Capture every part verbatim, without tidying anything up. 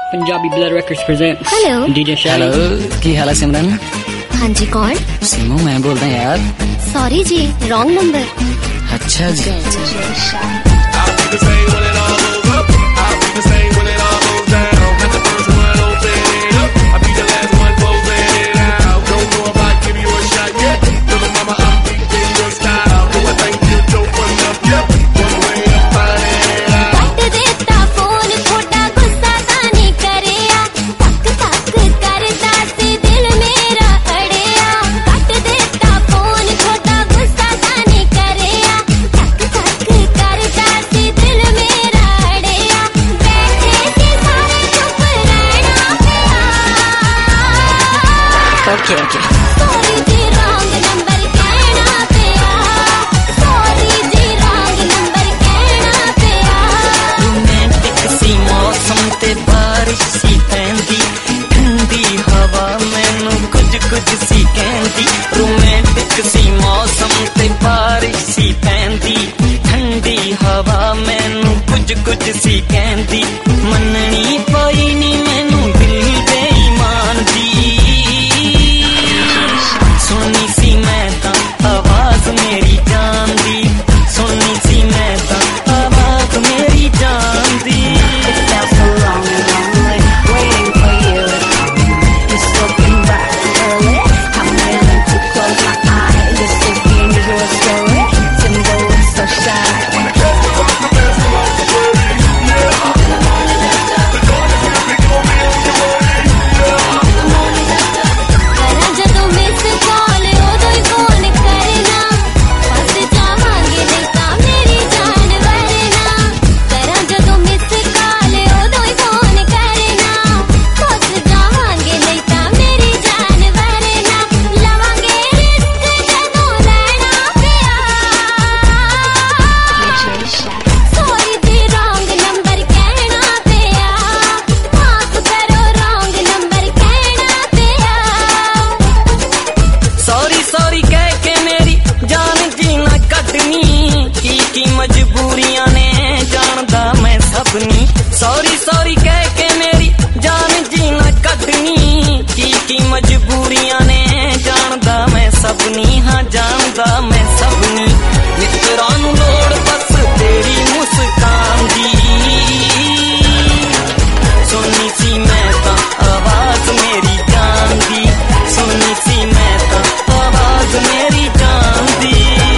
Punjabi Blood Records presents Hello. D J Shelly. Hello की हाल है सिमरन? हाँ जी, कौन? सिमू मैं बोल रहा यार। Sorry ji, wrong number. अच्छा जी। Okay, okay. Sorry जी, wrong number कहना पिया। Sorry जी, wrong number कहना पिया। रोमांटिक सी मौसम ते बारिश सी पैंदी, ठंडी हवा मैनू कुछ कुछ सी कहंदी। रोमांटिक सी मौसम ते बारिश सी पैंदी, ठंडी हवा मैनू कुछ कुछ सी कहंदी। मननी पाई नी मैनू दिल दे ईमान दी। सोनी सी मैं तां आवाज मेरी जान दी, सोनी सी मैं तां आवाज मेरी जान दी। It felt so long and lonely, waiting for you to come. You're slipping right early. I'm willing to close my eyes. This is the end of your story. Timbo is so shy. करा जदों miss call उदों ही phone करना, फस जावांगे नहीं तां मेरी जान वरना। करा जदों मिस कॉल उदों ही फोन करना, फस जावांगे नहीं तां मेरी जान वरना। लवांगे रिस्क जदों लैना पिया। Sorry जी, wrong number कहना पिया। माफ करो, wrong number कहना पिया। सॉरी सॉरी कह के मेरी जान जीना कटनी, की की मजबूरियां ने जानदा मैं सबनी। सॉरी सॉरी कह के मेरी जान जीना कटनी, की की मजबूरियां ने जानदा मैं सबनी। हाँ जानदा मैं सबनी। मित्रां नू लोड़ बस तेरी मुस्कान दी। सोनी सी मैं तां आवाज मेरी जान दी, सोनी सी मैं तां आवाज मेरी जान दी।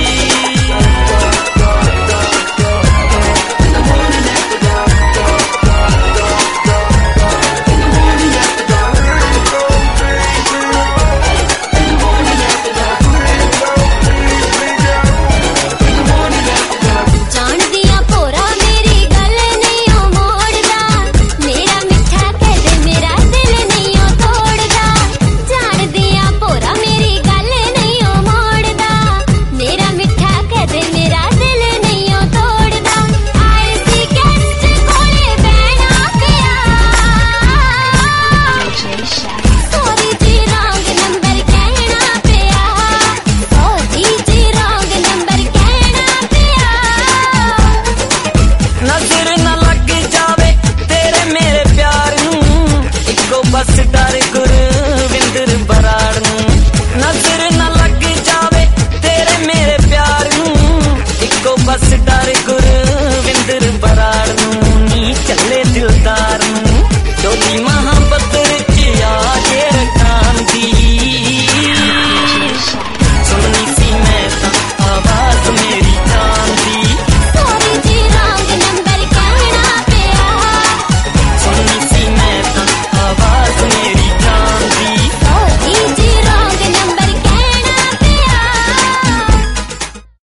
जान दिया पोरा मेरी गल नहीं ओ मोड़दा, मेरा मिठा कह दे मेरा दिल नहीं ओ तोड़दा। जान दिया पोरा मेरी गल नहीं ओ मोड़दा, मेरा मिठा कह दे मेरा दिल नहीं ओ तोड़दा। आए सी गेस्ट कोले बैठा पिया। Sorry जी, wrong number कहना पिया। Sorry जी, wrong number कहना पिया। नजर न लग जावे तेरे मेरे प्यार नू, इको बस डर गुरविंदर बराड़ नू। नजर न लग जावे तेरे मेरे प्यार नू, इको बस डर गुरविंदर बराड़ नू। नी चले दिलदार